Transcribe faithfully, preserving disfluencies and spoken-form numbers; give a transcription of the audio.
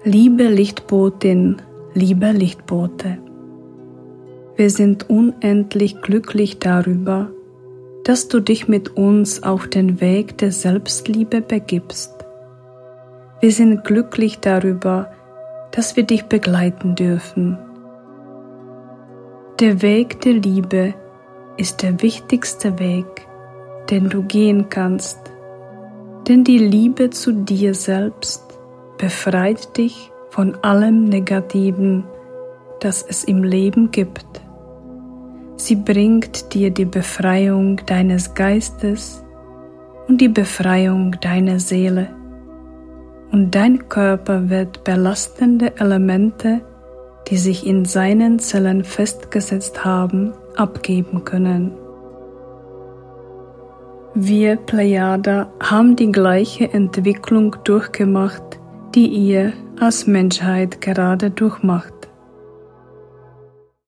Liebe Lichtbotin, liebe Lichtbote, wir sind unendlich glücklich darüber, dass du dich mit uns auf den Weg der Selbstliebe begibst. Wir sind glücklich darüber, dass wir dich begleiten dürfen. Der Weg der Liebe ist der wichtigste Weg, den du gehen kannst, denn die Liebe zu dir selbst befreit dich von allem Negativen, das es im Leben gibt. Sie bringt dir die Befreiung deines Geistes und die Befreiung deiner Seele, und dein Körper wird belastende Elemente, die sich in seinen Zellen festgesetzt haben, abgeben können. Wir Plejada haben die gleiche Entwicklung durchgemacht, die ihr als Menschheit gerade durchmacht.